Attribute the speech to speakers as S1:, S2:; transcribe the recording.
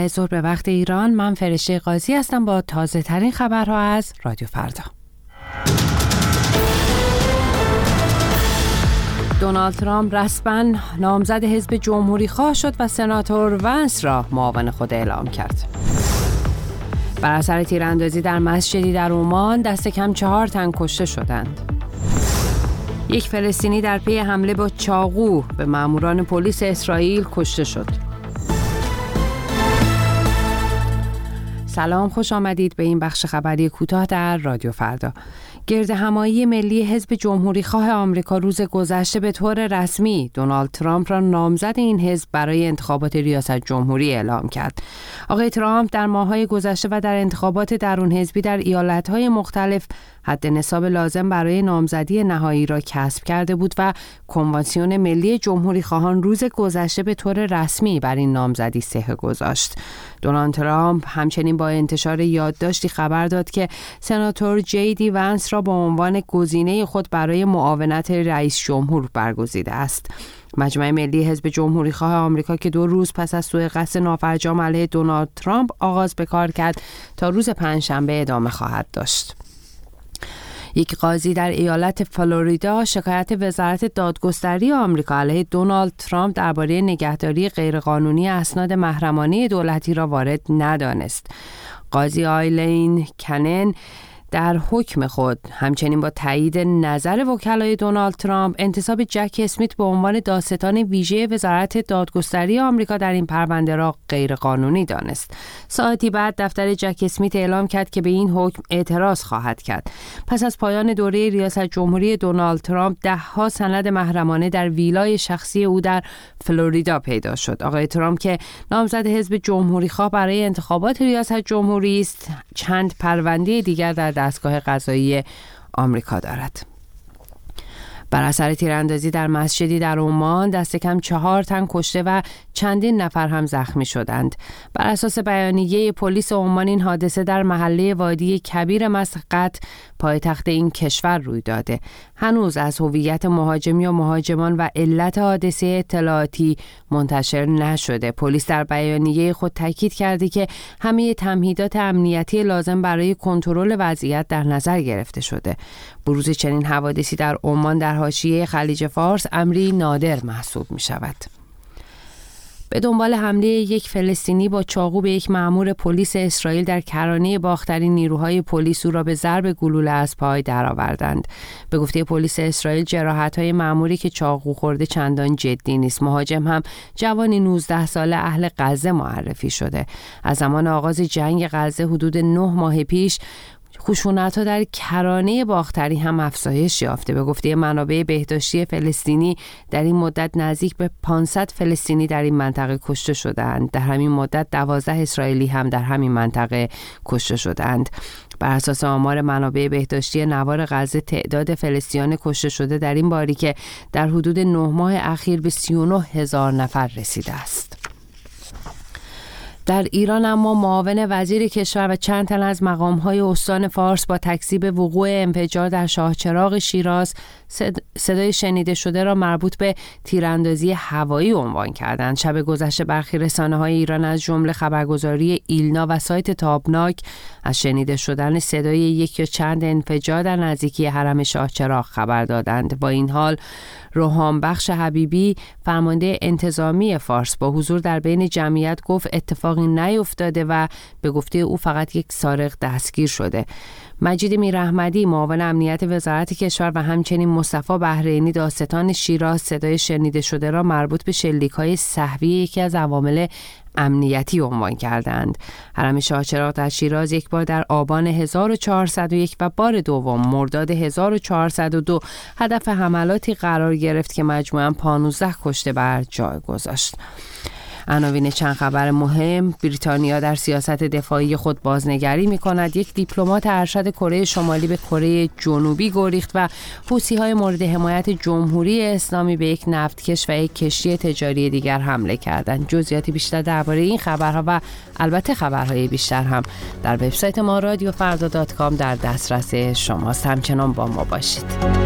S1: 11 ظهر به وقت ایران. من فرشته قاضی هستم با تازه ترین خبرها از رادیو فردا. دونالد ترامپ رسما نامزد حزب جمهوری خواه شد و سناتور ونس را معاون خود اعلام کرد. بر اثر تیراندازی در مسجدی در عمان دست کم 4 تن کشته شدند. یک فلسطینی در پی حمله با چاقو به ماموران پلیس اسرائیل کشته شد. سلام، خوش آمدید به این بخش خبری کوتاه در رادیو فردا. گردهمایی ملی حزب جمهوری خواه آمریکا روز گذشته به طور رسمی دونالد ترامپ را نامزد این حزب برای انتخابات ریاست جمهوری اعلام کرد. آقای ترامپ در ماه‌های گذشته و در انتخابات درون حزبی در ایالت‌های مختلف حد نصاب لازم برای نامزدی نهایی را کسب کرده بود و کنوانسیون ملی جمهوری خواهان روز گذشته به طور رسمی بر این نامزدی صحه گذاشت. دونالد ترامپ همچنین با انتشار یادداشتی خبر داد که سناتور جی دی ونس را به عنوان گزینه خود برای معاونت رئیس جمهور برگزیده است. مجمع ملی حزب جمهوری خواه آمریکا که 2 روز پس از سوءقصد نافرجام علیه دونالد ترامپ آغاز به کار کرد تا روز پنجشنبه ادامه خواهد داشت. یک قاضی در ایالت فلوریدا شکایت وزارت دادگستری آمریکا علیه دونالد ترامپ درباره نگهداری غیرقانونی اسناد محرمانه دولتی را وارد ندانست. قاضی آیلین کنن در حکم خود همچنین با تایید نظر وکلای دونالد ترامپ انتصاب جک اسمیت به عنوان دادستان ویژه وزارت دادگستری آمریکا در این پرونده را غیرقانونی دانست. ساعتی بعد دفتر جک اسمیت اعلام کرد که به این حکم اعتراض خواهد کرد. پس از پایان دوره ریاست جمهوری دونالد ترامپ 10 سند محرمانه در ویلای شخصی او در فلوریدا پیدا شد. آقای ترامپ که نامزد حزب جمهوری خواه برای انتخابات ریاست جمهوری است، چند پرونده دیگر در دستگاه قضایی آمریکا دارد. بر اثر تیراندازی در مسجدی در عمان دست کم 4 تن کشته و چندین نفر هم زخمی شدند. بر اساس بیانیه پلیس عمان این حادثه در محله وادی کبیر مسقط پایتخت این کشور روی داده. هنوز از هویت مهاجمی و مهاجمان و علت حادثه اطلاعاتی منتشر نشده. پلیس در بیانیه خود تاکید کرده که همه تمهیدات امنیتی لازم برای کنترل وضعیت در نظر گرفته شده. بروز چنین حوادثی در عمان در حاشیه خلیج فارس امری نادر محسوب می شود. به دنبال حمله یک فلسطینی با چاقو به یک مأمور پلیس اسرائیل در کرانه باختری نیروهای پلیس او را به ضرب گلوله از پای درآوردند. به گفته پلیس اسرائیل جراحت‌های مأموری که چاقو خورده چندان جدی نیست. مهاجم هم جوانی 19 ساله اهل غزه معرفی شده. از زمان آغاز جنگ غزه حدود 9 ماه پیش خشونت‌ها در کرانه باختری هم افزایش یافته. به گفته منابع بهداشتی فلسطینی در این مدت نزدیک به 500 فلسطینی در این منطقه کشته شدند. در همین مدت 12 اسرائیلی هم در همین منطقه کشته شدند. بر اساس آمار منابع بهداشتی نوار غزه تعداد فلسطینیان کشته شده در این باریکه در حدود 9 ماه اخیر به 39,000 نفر رسیده است. در ایران اما معاون وزیر کشور و چند تن از مقام‌های استان فارس با تکذیب وقوع انفجار در شاهچراغ شیراز صدای شنیده شده را مربوط به تیراندازی هوایی عنوان کردند. شب گذشته برخی رسانه‌های ایران از جمله خبرگزاری ایلنا و سایت تابناک از شنیده شدن صدای یک یا چند انفجار در نزدیکی حرم شاهچراغ خبر دادند. با این حال روحان بخش حبیبی فرمانده انتظامی فارس با حضور در بین جمعیت گفت اتفاقی نیفتاده و به گفته او فقط یک سارق دستگیر شده. مجید میراحمدی معاون امنیت وزارت کشور و همچنین مصطفی بحرینی دادستان شیراز صدای شنیده شده را مربوط به شلیک‌های سهوی یکی از عوامل امنیتی عنوان کردند. حرم شاهچراغ در شیراز یک بار در آبان 1401 و بار دوم مرداد 1402 هدف حملاتی قرار گرفت که مجموعاً 15 کشته بر جای گذاشت. عناوین چند خبر مهم: بریتانیا در سیاست دفاعی خود بازنگری می‌کند. یک دیپلمات ارشد کره شمالی به کره جنوبی گریخت و حوثی‌های مورد حمایت جمهوری اسلامی به یک نفتکش و یک کشتی تجاری دیگر حمله کردند. جزئیات بیشتر درباره این خبرها و البته خبرهای بیشتر هم در وبسایت ما رادیوفردا.com در دسترس شماست. همچنان با ما باشید.